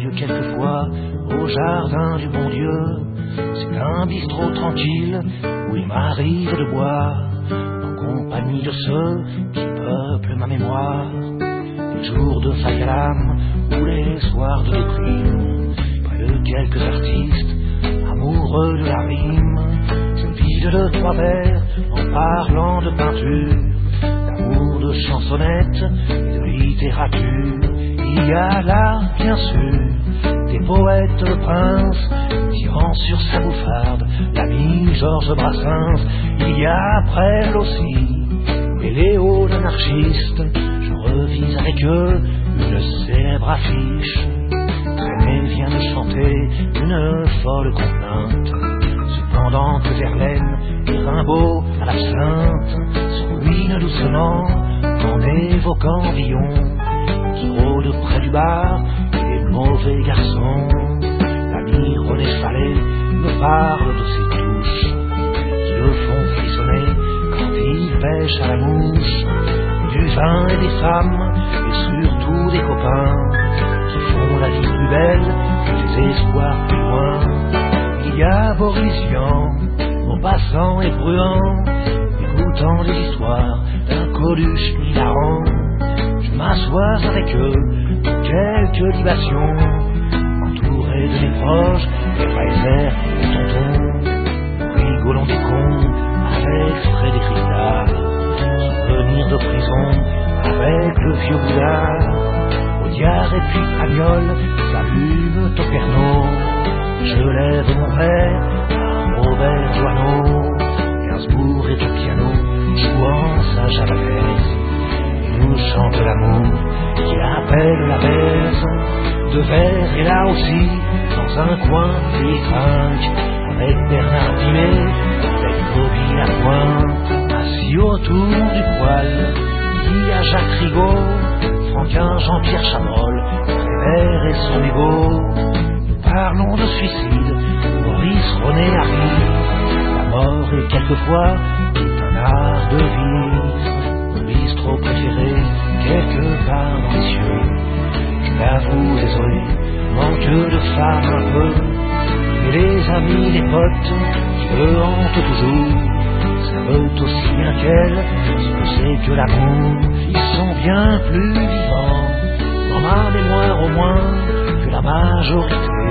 aille quelquefois au jardin du bon Dieu. C'est un bistrot tranquille où il m'arrive de boire en compagnie de ceux qui peuplent ma mémoire. Les jours de faille à l'âme ou les soirs de déprime, près de quelques artistes amoureux de la rime, je vide de trois vers en parlant de peinture, d'amour, de chansonnettes et de littérature. Il y a là, bien sûr, des poètes de princes tirant sur sa bouffarde l'ami Georges Brassens. Il y a Brel aussi, et Léo l'anarchiste. Je revise avec eux une célèbre affiche. René vient de chanter une folle complainte, cependant que Verlaine et Rimbaud à l'absinthe se ruinent doucement en évoquant Villon, qui rôde près du bar et des mauvais garçons. L'ami René Fallet me parle de ses touches qui le font frissonner quand il pêche à la mouche, du vin et des femmes et surtout des copains qui font la vie plus belle et les espoirs plus loin. Il y a Boris Vian, Maupassant et Bruant, écoutant les histoires d'un Coluche hilarant. Je m'assois avec eux pour quelques libations, entouré de mes proches, des Weiser et Tonton. Rigolons des cons avec Frédéric Ridard, souvenirs de prison avec le vieux Boudard. Audiard et puis Pagnol s'allument au Pernod. Je lève mon verre à Robert Doisneau. Gainsbourg est au piano, jouant sa javanaise. Il nous chante l'amour qui appelle la baise. De verre et là aussi, dans un coin, il trinque avec Bernard Dimet, avec Bobby Lapointe. Assis autour du poêle, il y a Jacques Rigaud, Franquin, Jean-Pierre Chabrol, Prévert et son Hugo. Parlons de suicide, Maurice, René arrive. La mort est quelquefois un art de vivre. Mon bistrot préféré, quelque part dans les cieux. Je l'avoue, désolé, manque de femmes un peu. Et les amis, les potes qui me hantent toujours savent aussi bien qu'elle ce que c'est que l'amour. Ils sont bien plus vivants, dans ma mémoire au moins, que la majorité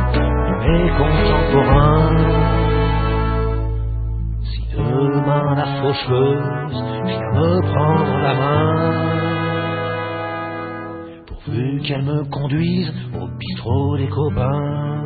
de mes contemporains. Si demain la faucheuse vient me prendre la main, pourvu qu'elle me conduise au bistrot des copains.